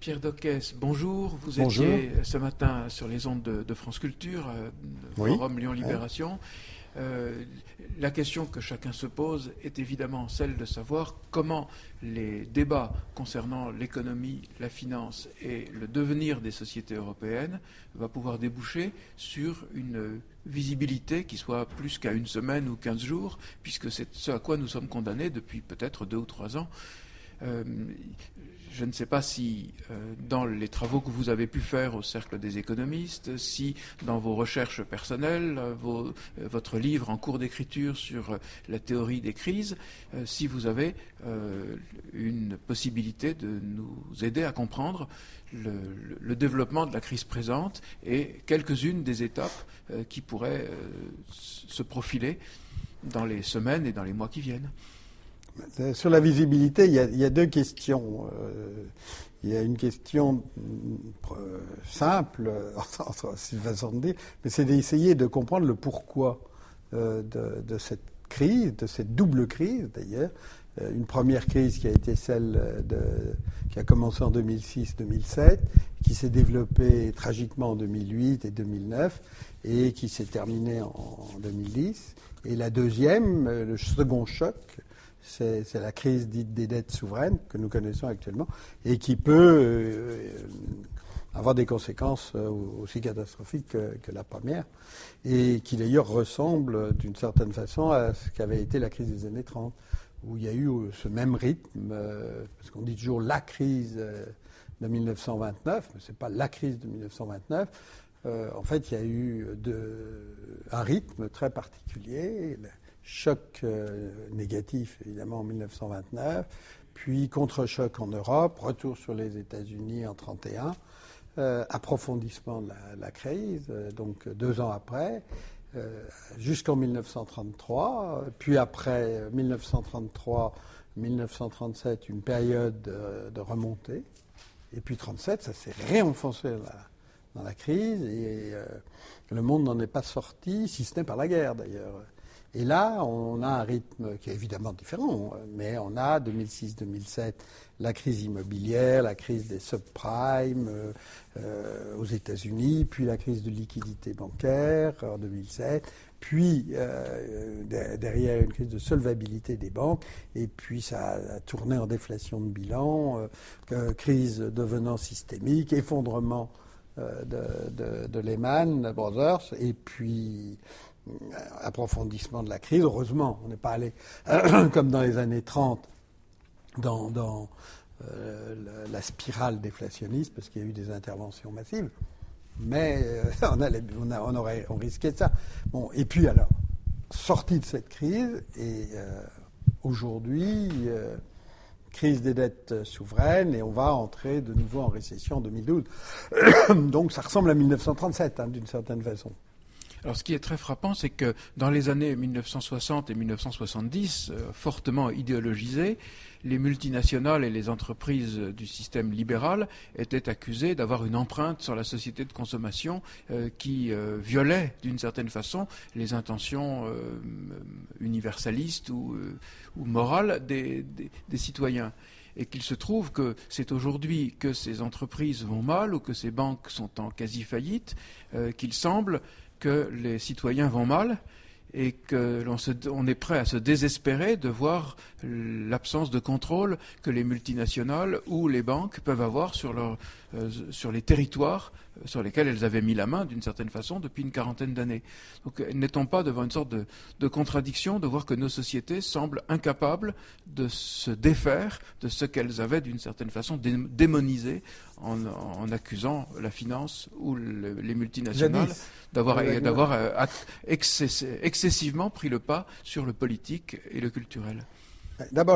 Pierre Dockès, bonjour. Vous Bonjour. étiez ce matin sur les ondes de France Culture, Forum Lyon Libération. La question que chacun se pose est évidemment celle de savoir comment les débats concernant l'économie, la finance et le devenir des sociétés européennes va pouvoir déboucher sur une visibilité qui soit plus qu'à une semaine ou 15 jours, puisque c'est ce à quoi nous sommes condamnés depuis peut-être 2 ou 3 ans. Je ne sais pas si dans les travaux que vous avez pu faire au Cercle des économistes, si dans vos recherches personnelles, votre livre en cours d'écriture sur la théorie des crises, si vous avez une possibilité de nous aider à comprendre le développement de la crise présente et quelques-unes des étapes qui pourraient se profiler dans les semaines et dans les mois qui viennent. Sur la visibilité, il y a deux questions. Il y a une question simple, c'est une façon de dire, mais c'est d'essayer de comprendre le pourquoi de cette crise, de cette double crise d'ailleurs. Une première crise qui a été celle qui a commencé en 2006-2007, qui s'est développée tragiquement en 2008 et 2009 et qui s'est terminée en 2010. Et la deuxième, le second choc, c'est la crise dite des dettes souveraines que nous connaissons actuellement et qui peut avoir des conséquences aussi catastrophiques que la première et qui d'ailleurs ressemble d'une certaine façon à ce qu'avait été la crise des années 30 où il y a eu ce même rythme, parce qu'on dit toujours la crise de 1929, mais ce n'est pas la crise de 1929. En fait, il y a eu un rythme très particulier. Choc négatif, évidemment, en 1929, puis contre-choc en Europe, retour sur les États-Unis en 1931, approfondissement de la crise, donc 2 ans après, jusqu'en 1933, puis après 1933-1937, une période de remontée, et puis 1937, ça s'est réenfoncé dans la crise, et le monde n'en est pas sorti, si ce n'est par la guerre d'ailleurs. Et là, on a un rythme qui est évidemment différent, mais on a 2006-2007 la crise immobilière, la crise des subprimes aux États-Unis, puis la crise de liquidité bancaire en 2007, puis derrière une crise de solvabilité des banques, et puis ça a tourné en déflation de bilan, crise devenant systémique, effondrement de Lehman Brothers, et puis approfondissement de la crise. Heureusement, on n'est pas allé comme dans les années 30 dans la spirale déflationniste parce qu'il y a eu des interventions massives. Mais on risquait ça. Bon, et puis alors, sortie de cette crise, et aujourd'hui, crise des dettes souveraines, et on va entrer de nouveau en récession en 2012. Donc ça ressemble à 1937, d'une certaine façon. Alors ce qui est très frappant, c'est que dans les années 1960 et 1970, fortement idéologisées, les multinationales et les entreprises du système libéral étaient accusées d'avoir une empreinte sur la société de consommation qui violait d'une certaine façon les intentions universalistes ou morales des citoyens. Et qu'il se trouve que c'est aujourd'hui que ces entreprises vont mal ou que ces banques sont en quasi-faillite, qu'il semble que les citoyens vont mal et qu'on est prêt à se désespérer de voir l'absence de contrôle que les multinationales ou les banques peuvent avoir sur les territoires sur lesquels elles avaient mis la main d'une certaine façon depuis une quarantaine d'années. Donc n'est-on pas devant une sorte de contradiction de voir que nos sociétés semblent incapables de se défaire de ce qu'elles avaient d'une certaine façon démonisé en accusant la finance ou les multinationales d'avoir excessivement pris le pas sur le politique et le culturel. D'abord,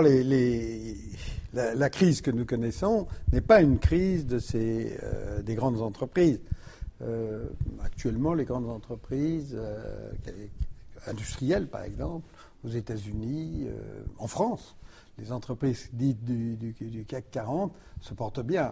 la crise que nous connaissons n'est pas une crise des grandes entreprises. Actuellement, les grandes entreprises industrielles, par exemple, aux États-Unis, en France, les entreprises dites du CAC 40 se portent bien.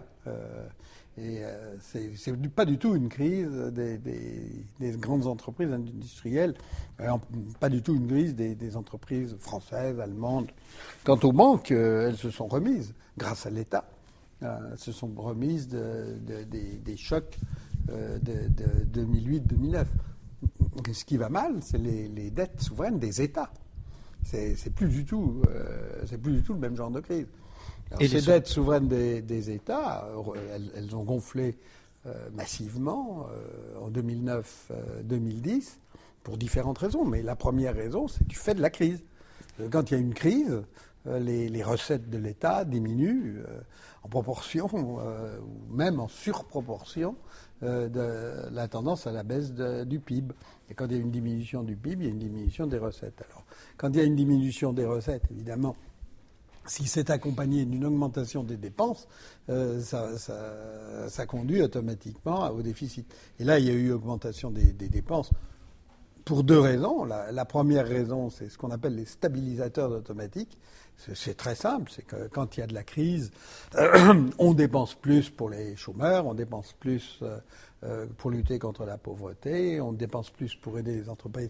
C'est pas du tout une crise des grandes entreprises industrielles, pas du tout une crise des entreprises françaises, allemandes. Quant aux banques, elles se sont remises grâce à l'État. se sont remises des chocs de 2008-2009. Ce qui va mal, c'est les dettes souveraines des États. C'est plus du tout le même genre de crise. Alors, ces dettes souveraines des États, elles ont gonflé massivement en 2009-2010 pour différentes raisons. Mais la première raison, c'est du fait de la crise. Quand il y a une crise, les recettes de l'État diminuent en proportion, ou même en surproportion, de la tendance à la baisse du PIB. Et quand il y a une diminution du PIB, il y a une diminution des recettes. Alors, quand il y a une diminution des recettes, évidemment, si c'est accompagné d'une augmentation des dépenses, ça conduit automatiquement au déficit. Et là, il y a eu augmentation des dépenses pour deux raisons. La première raison, c'est ce qu'on appelle les stabilisateurs automatiques. C'est très simple, c'est que quand il y a de la crise, on dépense plus pour les chômeurs, on dépense plus pour lutter contre la pauvreté, on dépense plus pour aider les entreprises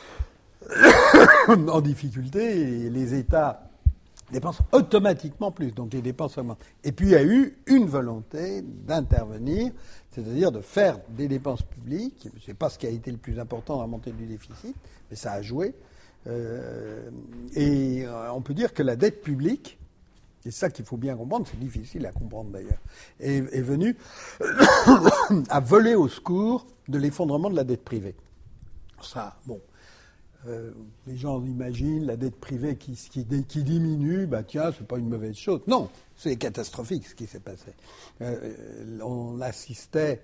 en difficulté, et les États dépensent automatiquement plus, donc les dépenses augmentent. Et puis il y a eu une volonté d'intervenir, c'est-à-dire de faire des dépenses publiques. Ce n'est pas ce qui a été le plus important dans la montée du déficit, mais ça a joué. Et on peut dire que la dette publique, c'est ça qu'il faut bien comprendre, c'est difficile à comprendre d'ailleurs, est venue à voler au secours de l'effondrement de la dette privée. Ça, bon. Les gens imaginent la dette privée qui diminue, tiens, c'est pas une mauvaise chose. Non, c'est catastrophique ce qui s'est passé. On assistait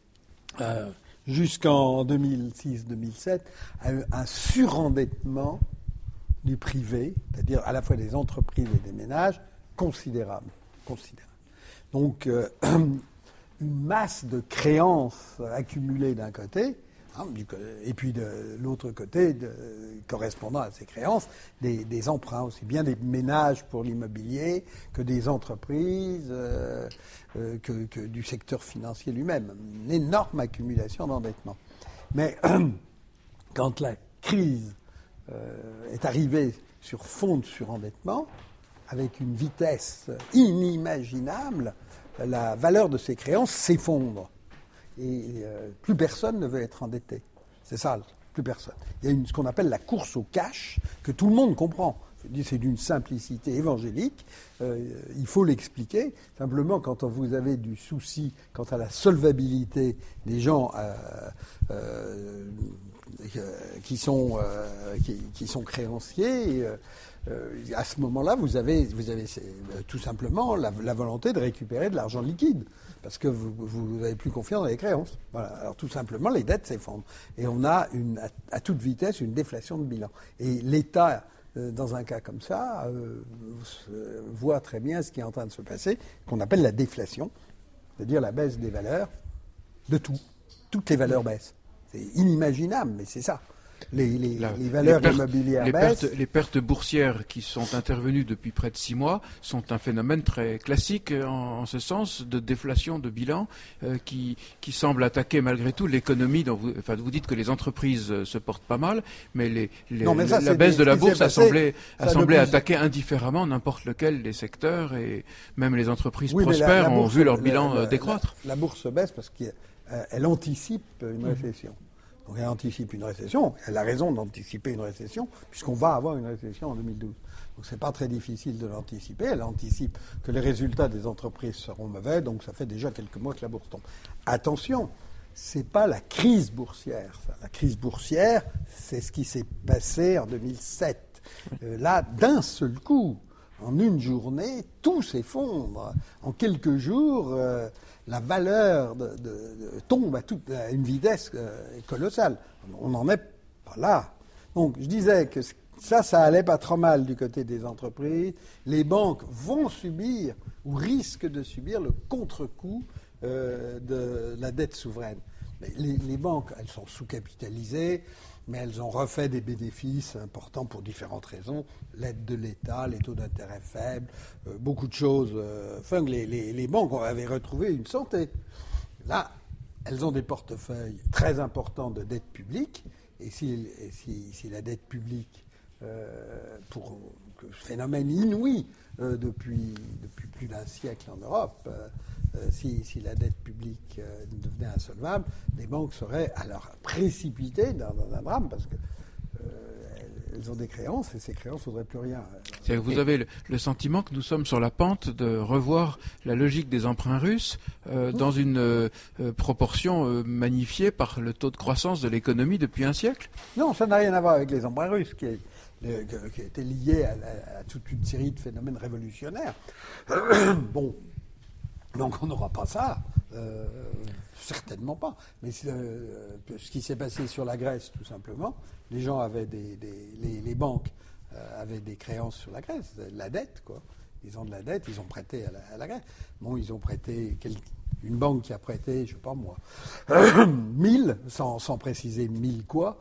jusqu'en 2006-2007 à un surendettement du privé, c'est-à-dire à la fois des entreprises et des ménages, considérable. Donc, une masse de créances accumulées d'un côté, et puis de l'autre côté, correspondant à ces créances, des emprunts, aussi bien des ménages pour l'immobilier que des entreprises, que du secteur financier lui-même. Une énorme accumulation d'endettement. Mais quand la crise est arrivée sur fond de surendettement, avec une vitesse inimaginable, la valeur de ces créances s'effondre. Et plus personne ne veut être endetté. C'est ça, plus personne. Il y a ce qu'on appelle la course au cash, que tout le monde comprend. Je dis, c'est d'une simplicité évangélique. Il faut l'expliquer. Simplement, quand vous avez du souci quant à la solvabilité des gens qui sont créanciers, à ce moment-là, vous avez tout simplement la volonté de récupérer de l'argent liquide, parce que vous n'avez plus confiance dans les créances. Voilà. Alors tout simplement, les dettes s'effondrent. Et on a à toute vitesse une déflation de bilan. Et l'État, dans un cas comme ça, voit très bien ce qui est en train de se passer, qu'on appelle la déflation, c'est-à-dire la baisse des valeurs de tout. Toutes les valeurs baissent. C'est inimaginable, mais c'est ça. Les valeurs immobilières baissent. Les pertes boursières qui sont intervenues depuis près de 6 mois sont un phénomène très classique en ce sens de déflation de bilan qui semble attaquer malgré tout l'économie. Vous dites que les entreprises se portent pas mal, mais la baisse de la bourse a semblé attaquer indifféremment n'importe lequel des secteurs, et même les entreprises prospères ont vu leur bilan décroître. La bourse baisse parce qu'elle anticipe une récession. Donc elle anticipe une récession, elle a raison d'anticiper une récession, puisqu'on va avoir une récession en 2012. Donc c'est pas très difficile de l'anticiper, elle anticipe que les résultats des entreprises seront mauvais, donc ça fait déjà quelques mois que la bourse tombe. Attention, c'est pas la crise boursière, ça. La crise boursière, c'est ce qui s'est passé en 2007. Là, d'un seul coup, en une journée, tout s'effondre. En quelques jours, la valeur tombe à une vitesse colossale. On n'en est pas là. Donc, je disais que ça allait pas trop mal du côté des entreprises. Les banques vont subir ou risquent de subir le contre-coup de la dette souveraine. Mais les banques, elles sont sous-capitalisées, mais elles ont refait des bénéfices importants pour différentes raisons. L'aide de l'État, les taux d'intérêt faibles, beaucoup de choses. Les banques avaient retrouvé une santé. Là, elles ont des portefeuilles très importants de dette publique. Et si la dette publique, pour phénomène inouï depuis plus d'un siècle en Europe. Si la dette publique devenait insolvable, les banques seraient alors précipitées dans un drame parce que elles ont des créances et ces créances ne vaudraient plus rien. C'est-à-dire que vous avez le sentiment que nous sommes sur la pente de revoir la logique des emprunts russes dans une proportion magnifiée par le taux de croissance de l'économie depuis un siècle? Non, ça n'a rien à voir avec les emprunts russes qui étaient liés à toute une série de phénomènes révolutionnaires. Bon, donc on n'aura pas ça. Certainement pas. Mais ce qui s'est passé sur la Grèce, tout simplement, les gens avaient les banques avaient des créances sur la Grèce, de la dette, quoi. Ils ont de la dette, ils ont prêté à la Grèce. Bon, ils ont prêté une banque qui a prêté, je sais pas moi, 1000, sans préciser 1000 quoi.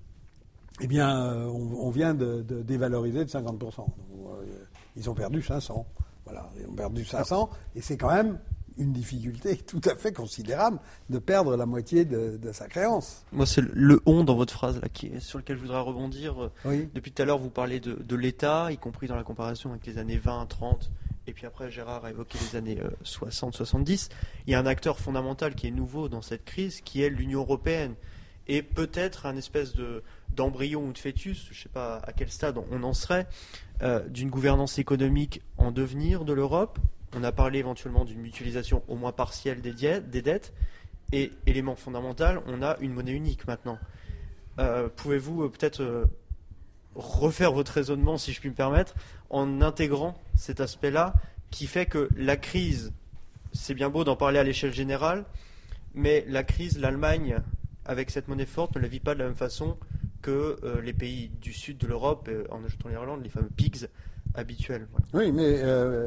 Eh bien, on vient de dévaloriser de 50%. Donc, ils ont perdu 500. Voilà, ils ont perdu 500, et c'est quand même une difficulté tout à fait considérable de perdre la moitié de sa créance. Moi, c'est le « on » dans votre phrase, là, sur lequel je voudrais rebondir. Oui. Depuis tout à l'heure, vous parlez de l'État, y compris dans la comparaison avec les années 20, 30, et puis après, Gérard a évoqué les années 60, 70. Il y a un acteur fondamental qui est nouveau dans cette crise, qui est l'Union européenne. Et peut-être un espèce d'embryon ou de fœtus, je ne sais pas à quel stade on en serait, d'une gouvernance économique en devenir de l'Europe. On a parlé éventuellement d'une mutualisation au moins partielle des dettes. Et élément fondamental, on a une monnaie unique maintenant. Pouvez-vous peut-être refaire votre raisonnement, si je puis me permettre, en intégrant cet aspect-là qui fait que la crise, c'est bien beau d'en parler à l'échelle générale, mais la crise, l'Allemagne, avec cette monnaie forte, ne la vit pas de la même façon que les pays du sud de l'Europe, en ajoutant l'Irlande, les fameux PIGS habituels. Voilà. Oui, mais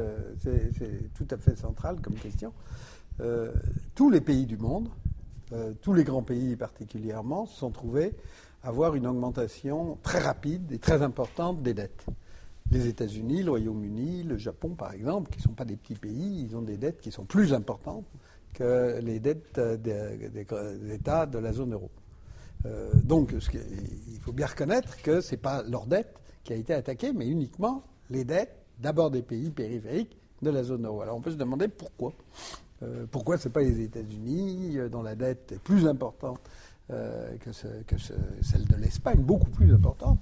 c'est tout à fait central comme question. Tous les pays du monde, tous les grands pays particulièrement, se sont trouvés avoir une augmentation très rapide et très importante des dettes. Les États-Unis, le Royaume-Uni, le Japon, par exemple, qui ne sont pas des petits pays, ils ont des dettes qui sont plus importantes que les dettes des États de la zone euro. Donc, il faut bien reconnaître que ce n'est pas leur dette qui a été attaquée, mais uniquement les dettes, d'abord des pays périphériques de la zone euro. Alors, on peut se demander pourquoi. Pourquoi ce n'est pas les États-Unis dont la dette est plus importante que celle de l'Espagne, beaucoup plus importante,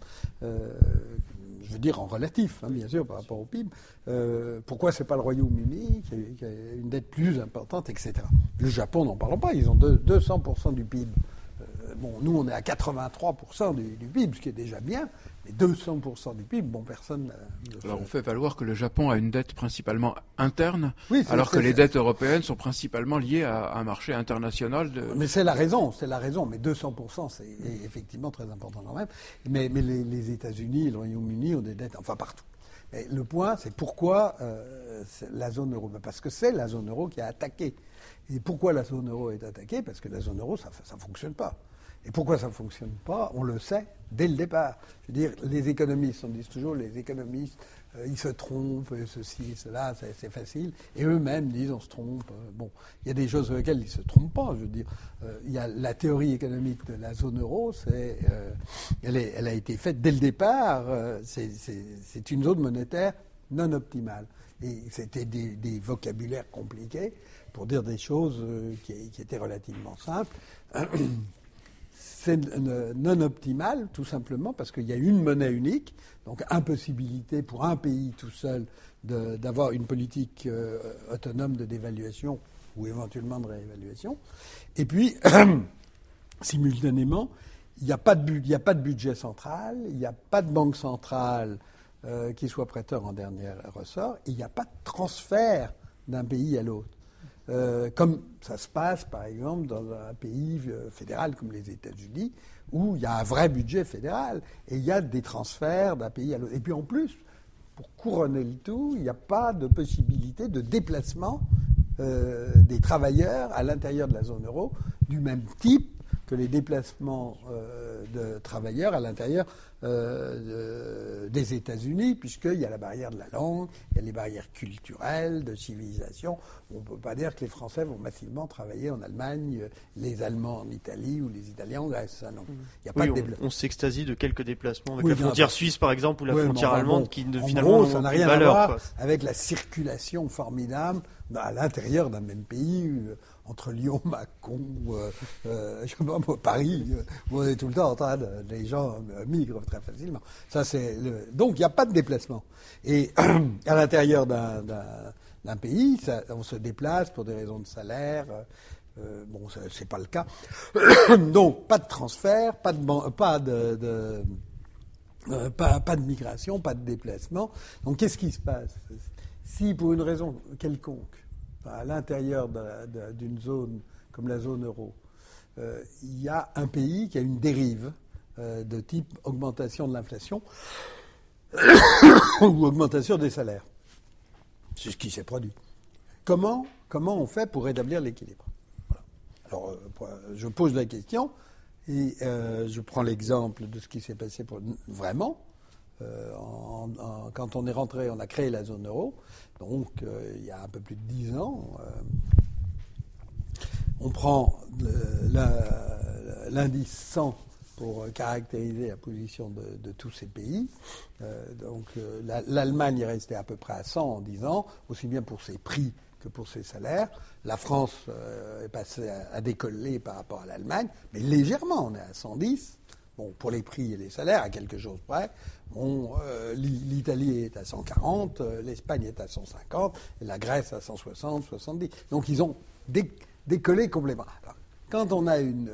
je veux dire en relatif, hein, bien sûr, par rapport au PIB. Pourquoi ce n'est pas le Royaume-Uni qui a une dette plus importante, etc. Le Japon, n'en parlons pas, ils ont 200% du PIB. Bon, nous, on est à 83% du PIB, ce qui est déjà bien, mais 200% du PIB, bon, personne... Alors, on fait valoir que le Japon a une dette principalement interne, oui, alors que les dettes européennes sont principalement liées à un marché international. Mais c'est la raison, mais 200%, c'est effectivement très important quand même. Mais les États-Unis, le Royaume-Uni ont des dettes, enfin partout. Mais le point, c'est pourquoi la zone euro, parce que c'est la zone euro qui a attaqué. Et pourquoi la zone euro est attaquée? Parce que la zone euro, ça ne fonctionne pas. Et pourquoi ça ne fonctionne pas? On le sait dès le départ. Je veux dire, les économistes, on dit toujours, les économistes, ils se trompent, ceci, cela, c'est facile. Et eux-mêmes disent, on se trompe. Bon, il y a des choses sur lesquelles ils ne se trompent pas. Je veux dire, il y a la théorie économique de la zone euro, elle a été faite dès le départ. C'est une zone monétaire non optimale. Et c'était des vocabulaires compliqués pour dire des choses qui étaient relativement simples. C'est non optimal, tout simplement, parce qu'il y a une monnaie unique, donc impossibilité pour un pays tout seul d'avoir une politique autonome de dévaluation ou éventuellement de réévaluation. Et puis, simultanément, il n'y a pas de budget central, il n'y a pas de banque centrale qui soit prêteur en dernier ressort, et il n'y a pas de transfert d'un pays à l'autre. Comme ça se passe, par exemple, dans un pays fédéral comme les États-Unis, où il y a un vrai budget fédéral et il y a des transferts d'un pays à l'autre. Et puis en plus, pour couronner le tout, il n'y a pas de possibilité de déplacement des travailleurs à l'intérieur de la zone euro du même type que les déplacements de travailleurs à l'intérieur des États-Unis, puisqu'il y a la barrière de la langue, il y a les barrières culturelles, de civilisation. On ne peut pas dire que les Français vont massivement travailler en Allemagne, les Allemands en Italie ou les Italiens en Grèce. Ça, non. Il y a pas de on s'extasie de quelques déplacements avec oui, la frontière suisse, par exemple, ou la frontière allemande, qui finalement n'ont ça n'a aucune rien valeur. à voir avec la circulation formidable à l'intérieur d'un même pays, entre Lyon, Mâcon, je sais pas moi, Paris, où on est tout le temps en train les gens migrent très facilement. Ça, donc il n'y a pas de déplacement. Et à l'intérieur d'un pays, on se déplace pour des raisons de salaire. Bon, c'est pas le cas. Donc pas de transfert, pas de migration, pas de déplacement. Donc qu'est-ce qui se passe? Si pour une raison quelconque, à l'intérieur d'une zone comme la zone euro, il y a un pays qui a une dérive de type augmentation de l'inflation ou augmentation des salaires, c'est ce qui s'est produit. Comment on fait pour rétablir l'équilibre? Voilà. Alors, je pose la question et je prends l'exemple de ce qui s'est passé vraiment. Quand on est rentré, on a créé la zone euro, donc il y a un peu plus de 10 ans. On prend l'indice 100 pour caractériser la position de tous ces pays. Donc l'Allemagne est restée à peu près à 100 en 10 ans, aussi bien pour ses prix que pour ses salaires. La France est passée à décoller par rapport à l'Allemagne, mais légèrement, on est à 110. Bon, pour les prix et les salaires, à quelque chose près. Bon, l'Italie est à 140, l'Espagne est à 150, et la Grèce à 160, 70. Donc ils ont décollé complètement. Alors, quand on a un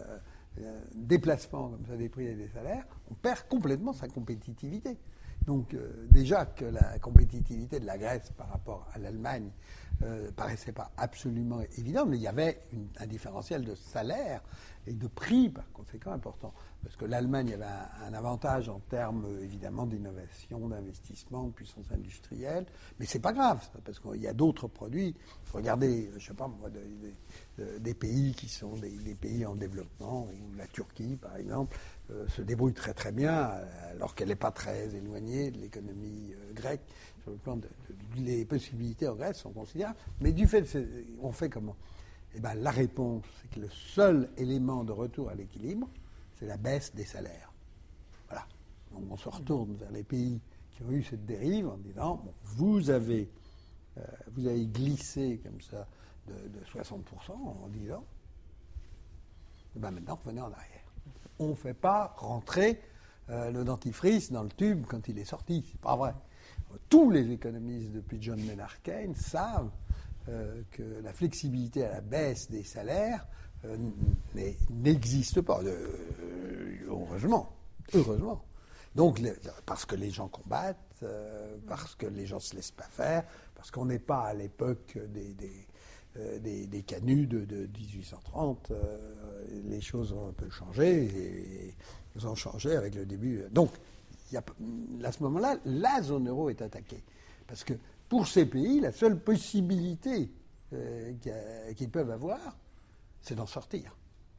déplacement comme ça des prix et des salaires, on perd complètement sa compétitivité. Donc déjà que la compétitivité de la Grèce par rapport à l'Allemagne paraissait pas absolument évident, mais il y avait un différentiel de salaire et de prix par conséquent important. Parce que l'Allemagne avait un avantage en termes évidemment d'innovation, d'investissement, de puissance industrielle, mais c'est pas grave, parce qu'il y a d'autres produits. Regardez, je sais pas moi, des pays qui sont des pays en développement, ou la Turquie par exemple, se débrouille très très bien, alors qu'elle n'est pas très éloignée de l'économie grecque. Sur le plan les possibilités en Grèce sont considérables, mais du fait, on fait comment? Eh bien, la réponse, c'est que le seul élément de retour à l'équilibre, c'est la baisse des salaires. Voilà. Donc on se retourne vers les pays qui ont eu cette dérive en disant, bon, vous avez glissé comme ça de 60% en 10 ans, et bien maintenant, revenez en arrière. On ne fait pas rentrer le dentifrice dans le tube quand il est sorti. C'est pas vrai. Tous les économistes depuis John Maynard Keynes savent que la flexibilité à la baisse des salaires n'existe pas. Heureusement. Donc, parce que les gens combattent, parce que les gens ne se laissent pas faire, parce qu'on n'est pas à l'époque des canuts de 1830. Les choses ont un peu changé et elles ont changé avec le début. Donc, à ce moment-là, la zone euro est attaquée. Parce que pour ces pays, la seule possibilité qu'ils peuvent avoir, c'est d'en sortir.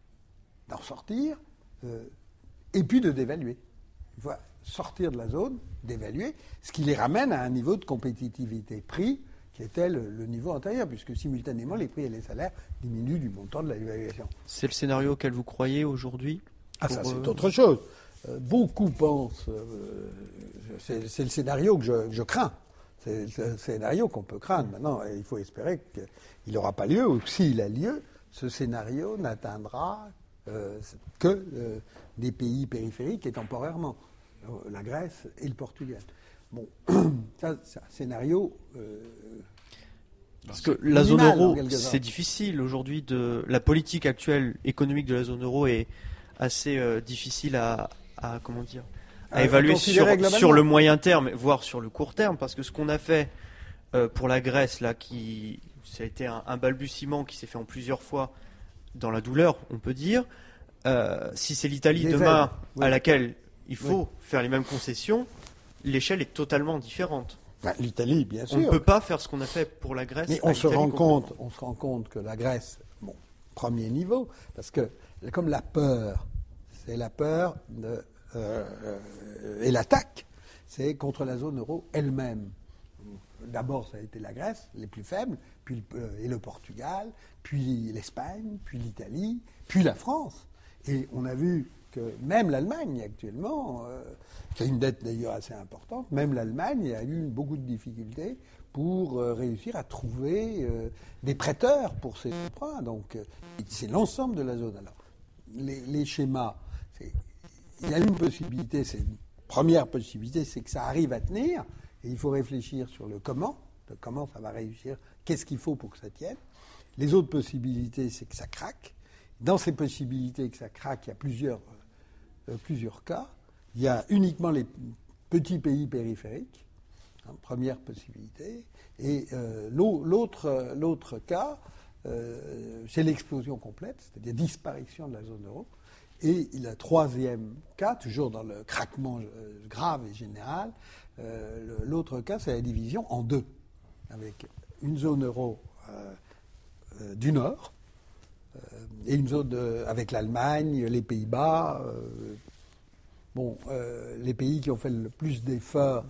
Et puis de dévaluer. Il faut sortir de la zone, dévaluer, ce qui les ramène à un niveau de compétitivité prix qui était le niveau antérieur, puisque simultanément, les prix et les salaires diminuent du montant de la dévaluation. C'est le scénario auquel vous croyez aujourd'hui? Ça, c'est autre chose. Beaucoup pensent... c'est le scénario que je crains. C'est le scénario qu'on peut craindre. Maintenant, il faut espérer qu'il n'aura pas lieu, ou s'il a lieu, ce scénario n'atteindra que des pays périphériques et temporairement, la Grèce et le Portugal. Bon, ça, c'est un scénario... Parce que la zone euro, c'est difficile aujourd'hui. La politique actuelle économique de la zone euro est assez difficile à évaluer sur le moyen terme, voire sur le court terme, parce que ce qu'on a fait pour la Grèce, là, ça a été un balbutiement qui s'est fait en plusieurs fois dans la douleur, on peut dire. Si c'est l'Italie demain à laquelle il faut faire les mêmes concessions, l'échelle est totalement différente. L'Italie, bien sûr. On ne peut pas faire ce qu'on a fait pour la Grèce. Mais on se rend compte que la Grèce, premier niveau, parce que comme la peur, c'est la peur et l'attaque, c'est contre la zone euro elle-même. D'abord, ça a été la Grèce, les plus faibles, et le Portugal, puis l'Espagne, puis l'Italie, puis la France. Et on a vu que même l'Allemagne, actuellement, qui a une dette d'ailleurs assez importante, même l'Allemagne a eu beaucoup de difficultés pour réussir à trouver des prêteurs pour ses emprunts. Donc, c'est l'ensemble de la zone. Alors, les schémas, il y a une possibilité, c'est une première possibilité, c'est que ça arrive à tenir. Et il faut réfléchir sur le comment ça va réussir, qu'est-ce qu'il faut pour que ça tienne. Les autres possibilités, c'est que ça craque. Dans ces possibilités que ça craque, il y a plusieurs cas. Il y a uniquement les petits pays périphériques, première possibilité. Et l'autre cas, c'est l'explosion complète, c'est-à-dire disparition de la zone euro. Et le troisième cas, toujours dans le craquement grave et général, l'autre cas, c'est la division en deux, avec une zone euro du Nord et une zone avec l'Allemagne, les Pays-Bas, les pays qui ont fait le plus d'efforts,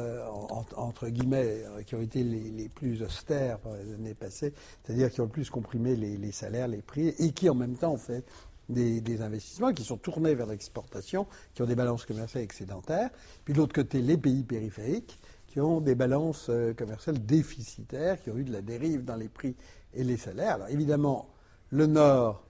entre guillemets, qui ont été les plus austères par les années passées, c'est-à-dire qui ont le plus comprimé les salaires, les prix, et qui en même temps ont fait des investissements qui sont tournés vers l'exportation, qui ont des balances commerciales excédentaires. Puis de l'autre côté, les pays périphériques qui ont des balances commerciales déficitaires, qui ont eu de la dérive dans les prix et les salaires. Alors évidemment, le Nord,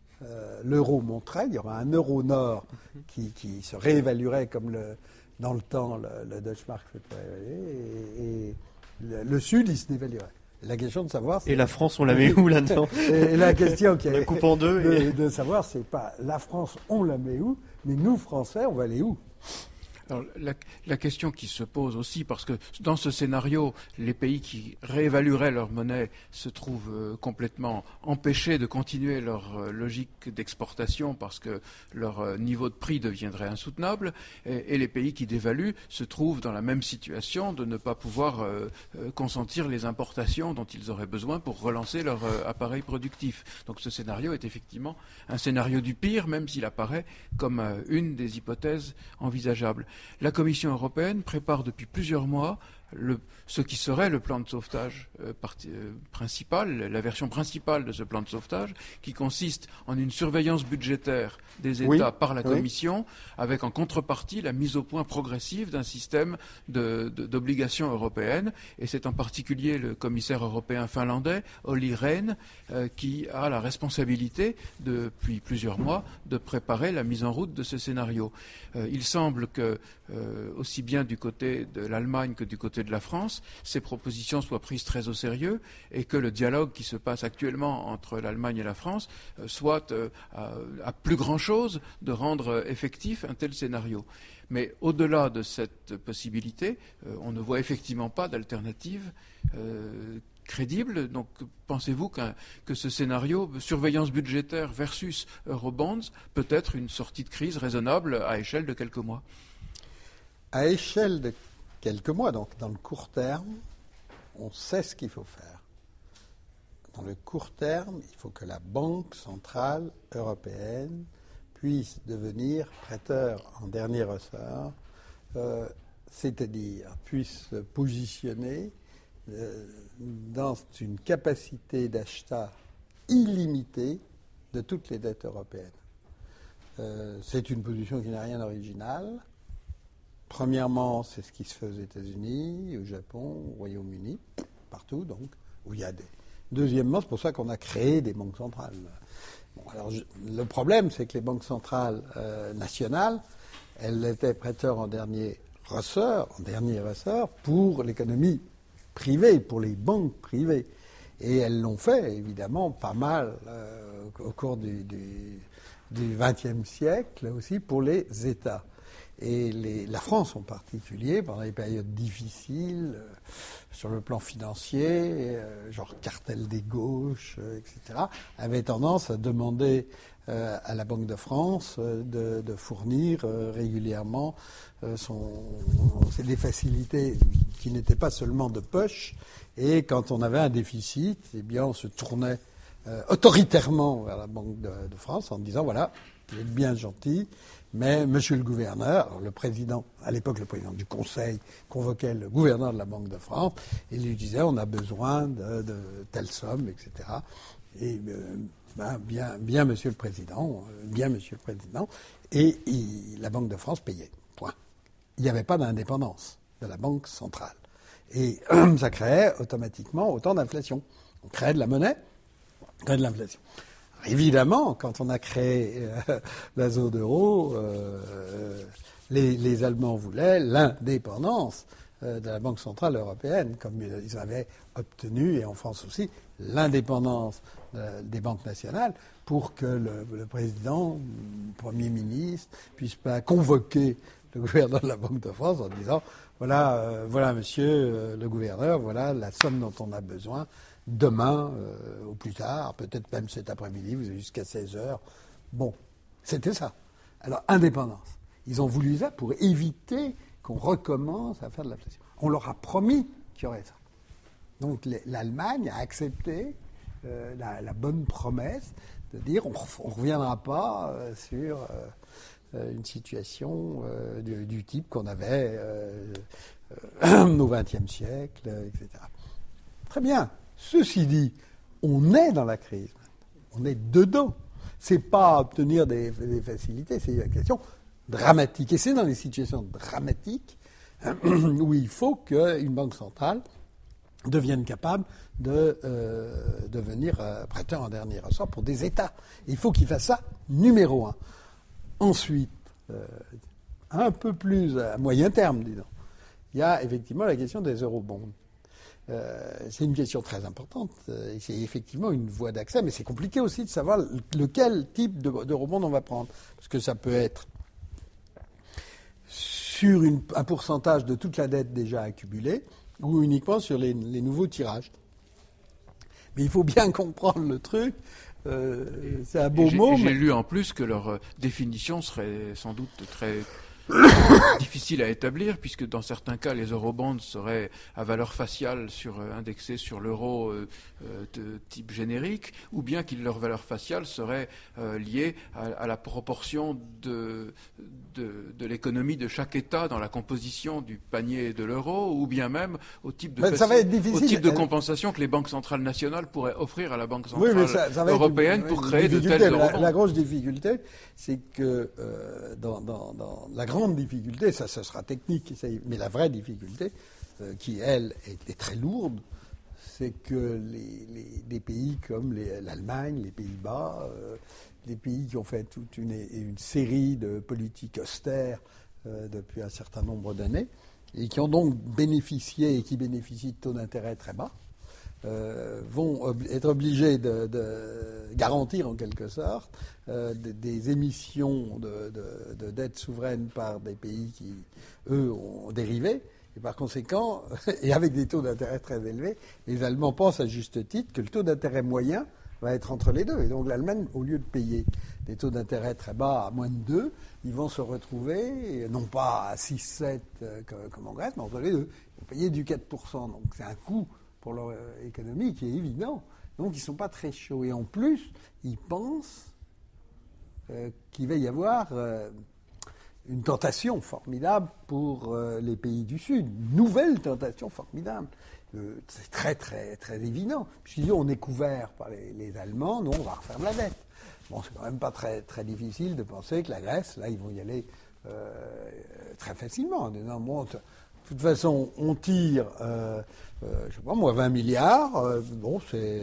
l'euro monterait, il y aura un euro Nord qui se réévaluerait comme dans le temps le Deutschmark se réévaluer, et le Sud, il se dévaluerait. La question de savoir... Et la France, on la met où là-dedans? Et la question qui est coupe en deux de savoir, c'est pas la France, on la met où, mais nous, Français, on va aller où? Alors, la question qui se pose aussi, parce que dans ce scénario, les pays qui réévalueraient leur monnaie se trouvent complètement empêchés de continuer leur logique d'exportation parce que leur niveau de prix deviendrait insoutenable, et les pays qui dévaluent se trouvent dans la même situation de ne pas pouvoir consentir les importations dont ils auraient besoin pour relancer leur appareil productif. Donc ce scénario est effectivement un scénario du pire, même s'il apparaît comme une des hypothèses envisageables. La Commission européenne prépare depuis plusieurs mois ce qui serait le plan de sauvetage principal, la version principale de ce plan de sauvetage, qui consiste en une surveillance budgétaire des États par la Commission, avec en contrepartie la mise au point progressive d'un système d'obligations européennes. Et c'est en particulier le commissaire européen finlandais, Olli Rehn, qui a la responsabilité, depuis plusieurs mois, de préparer la mise en route de ce scénario. Il semble que, aussi bien du côté de l'Allemagne que du côté de la France, ces propositions soient prises très au sérieux et que le dialogue qui se passe actuellement entre l'Allemagne et la France soit à plus grand chose de rendre effectif un tel scénario. Mais au-delà de cette possibilité, on ne voit effectivement pas d'alternative crédible. Donc pensez-vous que ce scénario, surveillance budgétaire versus Eurobonds, peut être une sortie de crise raisonnable à échelle de quelques mois? À échelle de quelques mois, donc dans le court terme, on sait ce qu'il faut faire. Dans le court terme, il faut que la Banque centrale européenne puisse devenir prêteur en dernier ressort, c'est-à-dire puisse se positionner dans une capacité d'achat illimitée de toutes les dettes européennes. C'est une position qui n'a rien d'original. Premièrement, c'est ce qui se fait aux États-Unis, au Japon, au Royaume-Uni, partout donc, où il y a des... Deuxièmement, c'est pour ça qu'on a créé des banques centrales. Bon, alors, le problème, c'est que les banques centrales nationales, elles étaient prêteurs en dernier ressort pour l'économie privée, pour les banques privées. Et elles l'ont fait, évidemment, pas mal au cours du XXe siècle, aussi pour les États. Et la France en particulier, pendant les périodes difficiles, sur le plan financier, genre cartel des gauches, etc., avait tendance à demander à la Banque de France de fournir régulièrement des facilités qui n'étaient pas seulement de poche. Et quand on avait un déficit, eh bien, on se tournait autoritairement vers la Banque de France en disant, voilà, vous êtes bien gentil, mais monsieur le gouverneur, alors le président, à l'époque le président du Conseil, convoquait le gouverneur de la Banque de France et lui disait, on a besoin de telle somme, etc. Et bien monsieur le président, et la Banque de France payait, point. Il n'y avait pas d'indépendance de la Banque centrale. Et ça créait automatiquement autant d'inflation. On créait de la monnaie, on créait de l'inflation. Évidemment, quand on a créé la zone euro, les Allemands voulaient l'indépendance de la Banque centrale européenne, comme ils avaient obtenu, et en France aussi, l'indépendance des banques nationales, pour que le président, le Premier ministre, puisse pas convoquer le gouverneur de la Banque de France en disant voilà monsieur le gouverneur, voilà la somme dont on a besoin. Demain, au plus tard, peut-être même cet après-midi, vous avez jusqu'à 16h. Bon, c'était ça. Alors, indépendance. Ils ont voulu ça pour éviter qu'on recommence à faire de l'inflation. On leur a promis qu'il y aurait ça. Donc, l'Allemagne a accepté la bonne promesse de dire on ne reviendra pas sur une situation du type qu'on avait au XXe siècle, etc. Très bien. Ceci dit, on est dans la crise. On est dedans. C'est pas obtenir des facilités, c'est une question dramatique. Et c'est dans les situations dramatiques où il faut qu'une banque centrale devienne capable de devenir prêteur en dernier ressort pour des États. Et il faut qu'il fasse ça numéro un. Ensuite, un peu plus à moyen terme, disons, il y a effectivement la question des eurobonds. C'est une question très importante. C'est effectivement une voie d'accès, mais c'est compliqué aussi de savoir lequel type d'eurobond on va prendre. Parce que ça peut être sur un pourcentage de toute la dette déjà accumulée ou uniquement sur les nouveaux tirages. Mais il faut bien comprendre le truc. C'est un beau mot. J'ai lu en plus que leur définition serait sans doute très difficile à établir, puisque dans certains cas, les eurobonds seraient à valeur faciale indexés sur l'euro de type générique, ou bien que leur valeur faciale serait liée à la proportion de l'économie de chaque État dans la composition du panier de l'euro, ou bien même au type de compensation que les banques centrales nationales pourraient offrir à la Banque centrale européenne pour créer de tels eurobonds. La grosse difficulté, c'est que dans la grande difficulté, ça sera technique, mais la vraie difficulté, qui elle est très lourde, c'est que des pays comme l'Allemagne, les Pays-Bas, les pays qui ont fait toute une série de politiques austères depuis un certain nombre d'années, et qui ont donc bénéficié et qui bénéficient de taux d'intérêt très bas, vont être obligés de garantir en quelque sorte des émissions de dettes souveraines par des pays qui, eux, ont dérivé. Et par conséquent, et avec des taux d'intérêt très élevés, les Allemands pensent à juste titre que le taux d'intérêt moyen va être entre les deux. Et donc l'Allemagne, au lieu de payer des taux d'intérêt très bas à moins de 2, ils vont se retrouver, non pas à 6-7 comme en Grèce, mais entre les deux. Ils vont payer du 4%. Donc c'est un coût pour leur économie qui est évident. Donc ils ne sont pas très chauds. Et en plus, ils pensent qu'il va y avoir une tentation formidable pour les pays du Sud. Une nouvelle tentation formidable. C'est très, très, très évident. Puisqu'ils on est couvert par les Allemands, nous, on va refaire de la dette. Bon, c'est quand même pas très, très difficile de penser que la Grèce, là, ils vont y aller très facilement. En disant, bon, de toute façon, on tire, je sais pas moi, 20 milliards. Bon,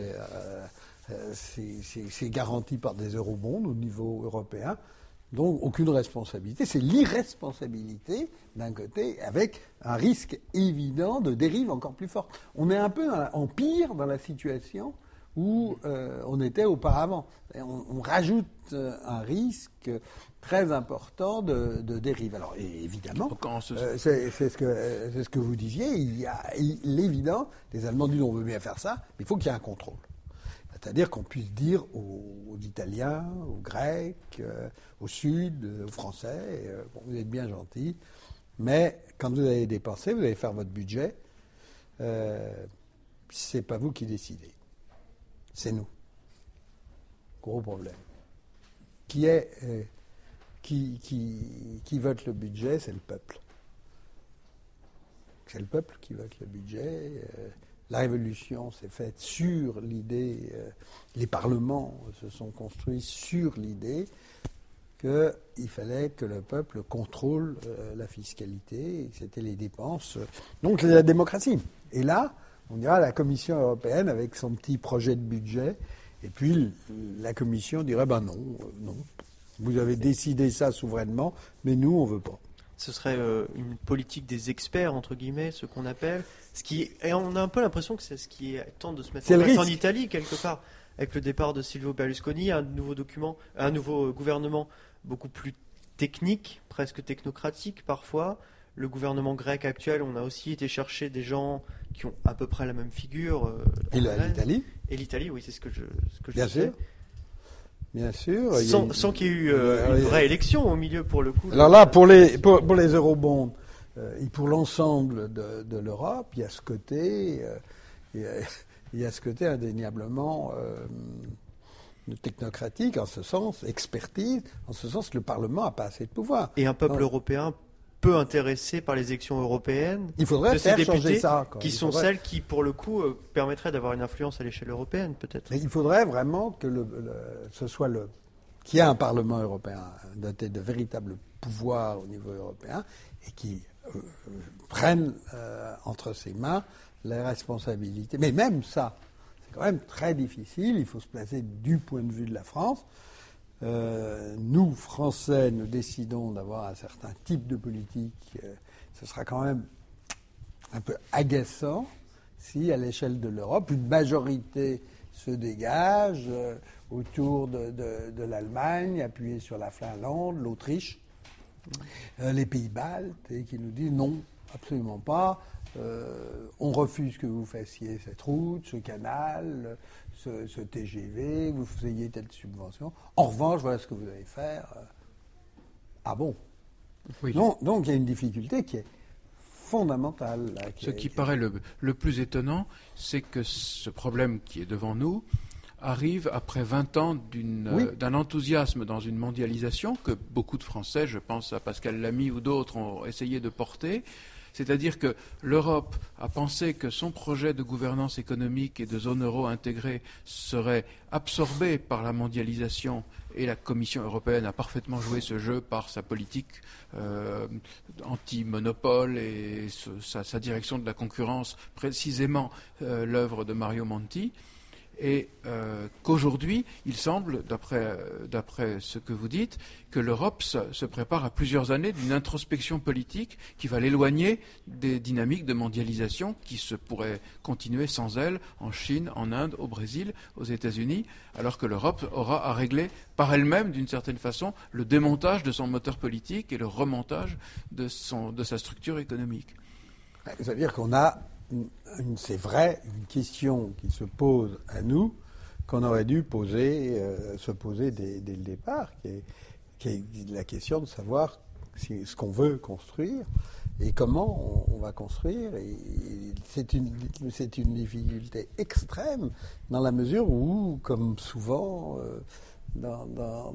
c'est garanti par des eurobonds au niveau européen. Donc, aucune responsabilité. C'est l'irresponsabilité, d'un côté, avec un risque évident de dérive encore plus forte. On est un peu en pire dans la situation où on était auparavant. On rajoute un risque très important de dérive. Alors, évidemment, c'est ce que vous disiez, il y a l'évident, les Allemands disent on veut bien faire ça, mais il faut qu'il y ait un contrôle. C'est-à-dire qu'on puisse dire aux Italiens, aux Grecs, au Sud, aux Français, bon, vous êtes bien gentils, mais quand vous allez dépenser, vous allez faire votre budget, c'est pas vous qui décidez, c'est nous. gros problème. Qui vote le budget? C'est le peuple. C'est le peuple qui vote le budget. La révolution s'est faite sur l'idée, les parlements se sont construits sur l'idée qu'il fallait que le peuple contrôle la fiscalité, c'était les dépenses, donc la démocratie. Et là, on dira la Commission européenne avec son petit projet de budget, et puis la Commission dirait non, vous avez décidé ça souverainement, mais nous on veut pas. Ce serait une politique des experts, entre guillemets, ce qu'on appelle. Et on a un peu l'impression que c'est ce qui tente de se mettre en place en Italie, quelque part, avec le départ de Silvio Berlusconi, un nouveau gouvernement beaucoup plus technique, presque technocratique parfois. Le gouvernement grec actuel, on a aussi été chercher des gens qui ont à peu près la même figure. Et l'Italie ? Et l'Italie, oui, c'est ce que je Bien disais. sûr. Bien sûr. Sans qu'il y ait eu une vraie élection au milieu, pour le coup. Alors là, pour les eurobonds, et pour l'ensemble de l'Europe, il y a ce côté, indéniablement technocratique, en ce sens, expertise, en ce sens que le Parlement n'a pas assez de pouvoir. Et un peuple européen peu intéressé par les élections européennes. Il faudrait de faire ces députés changer ça. Celles qui, pour le coup, permettraient d'avoir une influence à l'échelle européenne, peut-être. Mais il faudrait vraiment que qu'il y ait un Parlement européen doté de véritables pouvoirs au niveau européen et qui prenne entre ses mains les responsabilités. Mais même ça, c'est quand même très difficile. Il faut se placer du point de vue de la France. Nous, Français, nous décidons d'avoir un certain type de politique. Ce sera quand même un peu agaçant si, à l'échelle de l'Europe, une majorité se dégage autour de l'Allemagne, appuyée sur la Finlande, l'Autriche, les pays baltes, et qui nous disent non, absolument pas. On refuse que vous fassiez cette route, ce canal, ce TGV, vous ayez telle subvention. En revanche, voilà ce que vous allez faire. Ah bon? Oui. Donc il y a une difficulté qui est fondamentale. Là, ce qui paraît le plus étonnant, c'est que ce problème qui est devant nous arrive après 20 ans d'un enthousiasme dans une mondialisation que beaucoup de Français, je pense à Pascal Lamy ou d'autres, ont essayé de porter. C'est-à-dire que l'Europe a pensé que son projet de gouvernance économique et de zone euro intégrée serait absorbé par la mondialisation, et la Commission européenne a parfaitement joué ce jeu par sa politique anti-monopole et sa direction de la concurrence, précisément l'œuvre de Mario Monti. Et qu'aujourd'hui, il semble, d'après ce que vous dites, que l'Europe se prépare à plusieurs années d'une introspection politique qui va l'éloigner des dynamiques de mondialisation qui se pourraient continuer sans elle en Chine, en Inde, au Brésil, aux États-Unis, alors que l'Europe aura à régler par elle-même, d'une certaine façon, le démontage de son moteur politique et le remontage de sa structure économique. C'est-à-dire qu'on a... c'est vrai, une question qui se pose à nous, qu'on aurait dû se poser dès le départ, qui est la question de savoir ce qu'on veut construire et comment on va construire. Et c'est une difficulté extrême dans la mesure où, comme souvent dans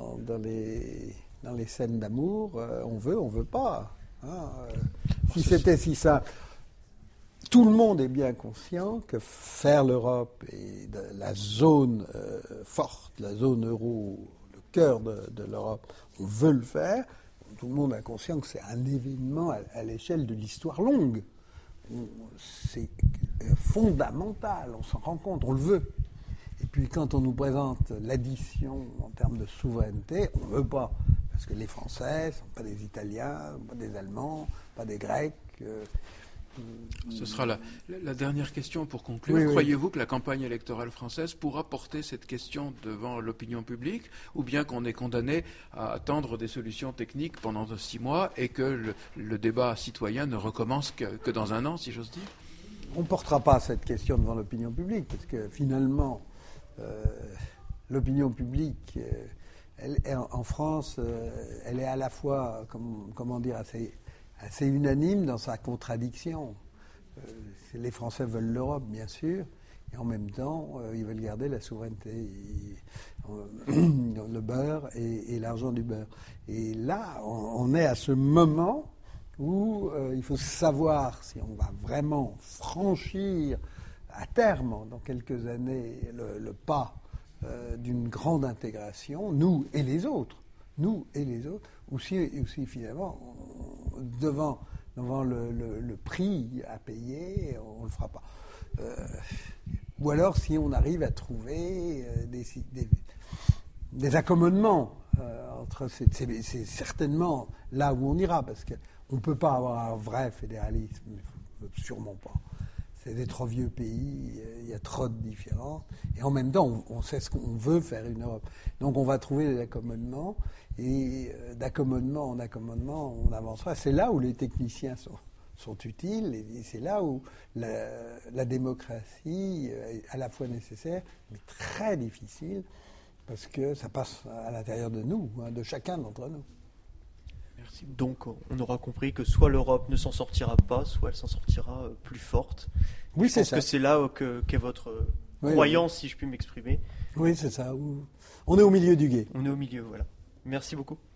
les scènes d'amour, on veut pas. Hein. Si c'était si simple. Tout le monde est bien conscient que faire l'Europe et la zone forte, la zone euro, le cœur de l'Europe, on veut le faire. Tout le monde est conscient que c'est un événement à l'échelle de l'histoire longue. C'est fondamental, on s'en rend compte, on le veut. Et puis quand on nous présente l'addition en termes de souveraineté, on ne veut pas. Parce que les Français ne sont pas des Italiens, pas des Allemands, pas des Grecs. Ce sera la dernière question pour conclure. Oui. Croyez-vous que la campagne électorale française pourra porter cette question devant l'opinion publique, ou bien qu'on est condamné à attendre des solutions techniques pendant 6 mois et que le débat citoyen ne recommence que dans 1 an, si j'ose dire? On ne portera pas cette question devant l'opinion publique, parce que finalement, l'opinion publique, en France, elle est à la fois, comment dire, assez unanime dans sa contradiction. Les Français veulent l'Europe, bien sûr, et en même temps, ils veulent garder la souveraineté. le beurre et l'argent du beurre. Et là, on est à ce moment où il faut savoir si on va vraiment franchir à terme, dans quelques années, le pas d'une grande intégration, nous et les autres, ou si finalement, devant le prix à payer, on ne le fera pas. Ou alors si on arrive à trouver des accommodements entre c'est certainement là où on ira, parce qu'on ne peut pas avoir un vrai fédéralisme, sûrement pas. C'est des trop vieux pays, il y a trop de différences, et en même temps on sait ce qu'on veut faire une Europe. Donc on va trouver des accommodements, et d'accommodement en accommodement on avancera. C'est là où les techniciens sont utiles, et c'est là où la démocratie est à la fois nécessaire, mais très difficile, parce que ça passe à l'intérieur de nous, de chacun d'entre nous. Merci. Donc on aura compris que soit l'Europe ne s'en sortira pas, soit elle s'en sortira plus forte. Oui, c'est ça. Je pense que c'est là qu'est votre croyance, si je puis m'exprimer. Oui, c'est ça. On est au milieu du gué. On est au milieu, voilà. Merci beaucoup.